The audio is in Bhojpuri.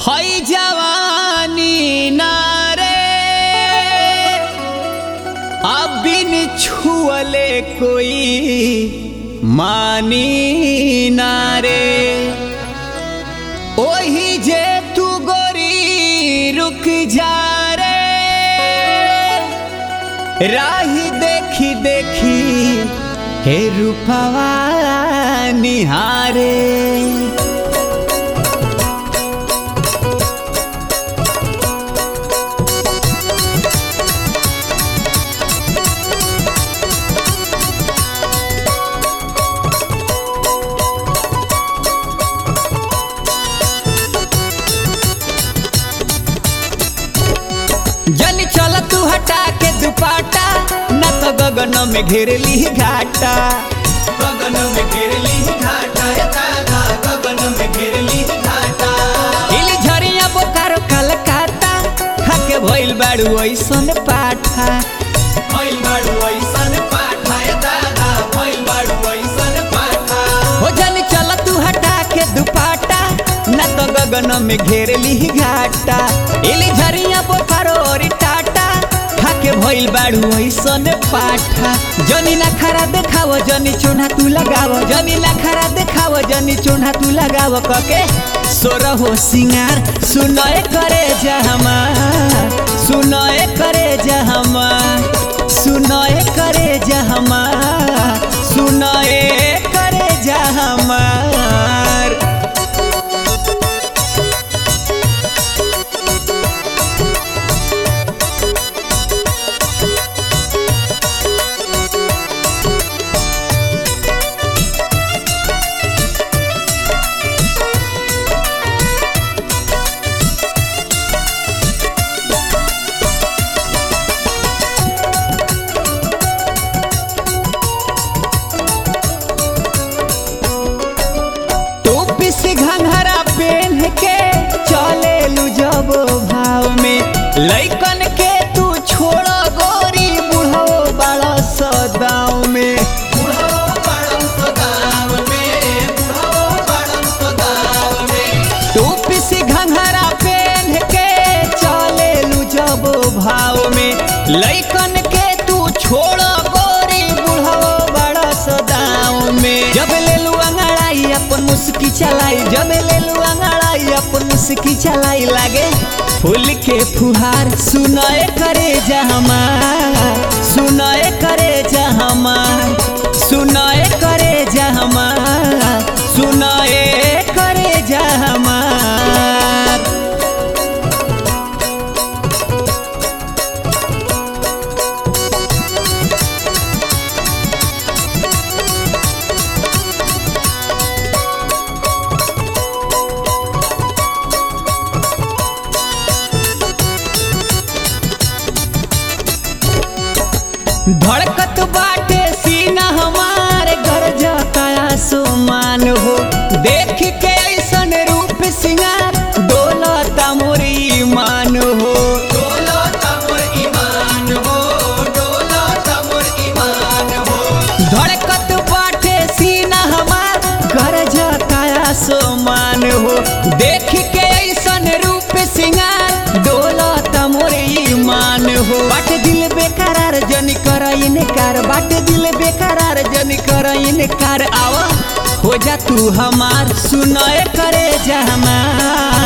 हई जवानी नारे अब बिन छुअले कोई मानी नारे ओही जे तू गोरी रुक जा रे राही देखी देखी हे रूपवा निहारे। जनी चल तू हटा के दुपाटा न तो गगन में घेर ली घाटा, गगन में घेर ली घाटा, दादा गगन में घेर ली घाटा। इली झरिया बोकारो कलकत्ता खाके भइल बाड़ू ऐसन पाठा, भइल बाड़ू ऐसन पाठा, दादा भइल बाड़ू ऐसन पाठा। हो जनी चल तू हटा के दुपाटा न तो गगन में घेर ली घाटा, इली झरिया बोकारो और टाटा खाके भइल बाड़ू ऐसन पाठा। जनी ना खरा देखाव जनी चोन्हा तू लगाव, जनी ना खरा देखाव जनी चोन्हा तू लगाव कके सोरा हो सिंगार सुनए करे जहमा, सुनए करे जहमा, सुनए करे जहमा, सुनए करे जहमार। घंघरा पहन के चले लू जब भाव में लइकन के तू छोड़ गोरी बुढ़ो बड़ा सदाव में, बुढ़ो बड़ा सदाव में, बुढ़ो बड़ा सदाव में। तू पिसी घंघरा पहन के चले लू जब भाव में लइकन के तू छोड़ गोरी बुढ़ो बड़ा सदाव में। जब ले लू अंगड़ाई अपन मुस्की चलाई, जब ले लू अंगड़ाई अपन मुस्की चलाई लागे फूल के फुहार सुनए करे जहमा, सुनए करे जहमा, सुनए करे जहमा, सुनए करे जहमा। धड़कत बाटे सीना हमारे घर जाता आसमान हो, देख के ऐसन रूप सिंगार डोलता मोर ईमान हो, डोलता मोर ईमान हो, डोलता मोर ईमान हो। धड़कत बाटे सीना हमार घर जाता आसमान हो, देख के ऐसन रूप सिंगार डोलता मोर ईमान हो। बाटे दिल बेकरार जनी कर इनकार, बाटे दिल बेकरार जनी कर इनकार, आवा हो जा तू हमार सुनए करे जहमार।